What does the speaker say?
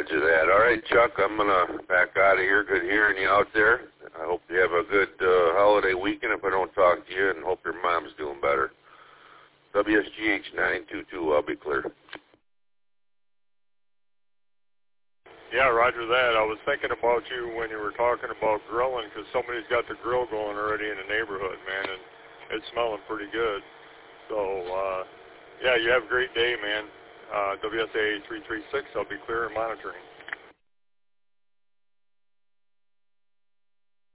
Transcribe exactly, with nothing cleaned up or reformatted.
Roger that. All right, Chuck, I'm going to back out of here. Good hearing you out there. I hope you have a good uh, holiday weekend if I don't talk to you, and hope your mom's doing better. W S G H nine two two, I'll be clear. Yeah, roger that. I was thinking about you when you were talking about grilling, because somebody's got the grill going already in the neighborhood, man, and it's smelling pretty good. So, uh, yeah, you have a great day, man. Uh, W S A three three six, I'll be clear and monitoring.